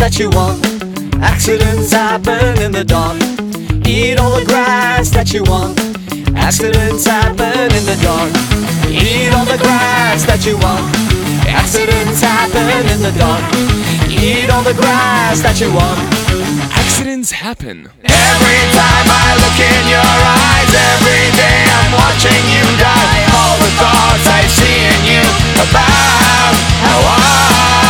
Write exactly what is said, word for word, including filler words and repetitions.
that you want. Accidents happen in the dark. Eat all the grass that you want. Accidents happen in the dark. Eat all the grass that you want. Accidents happen in the dark. Eat all the grass that you want. Accidents happen. Every time I look in your eyes, every day I'm watching you die. All the thoughts I see in you about how I